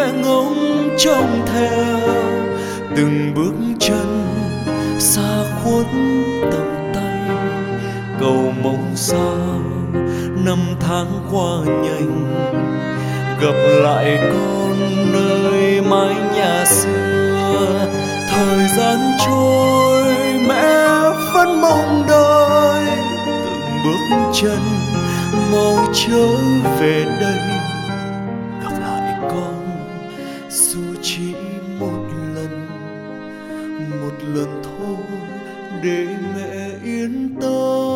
mẹ ngóng trông theo từng bước chân xa khuất tầm tay. Cầu mong sao năm tháng qua nhanh, gặp lại con nơi mái nhà xưa. Thời gian trôi mẹ vẫn mong đợi từng bước chân mau trở về đây, gặp lại con dù chỉ một lần thôi để mẹ yên tâm.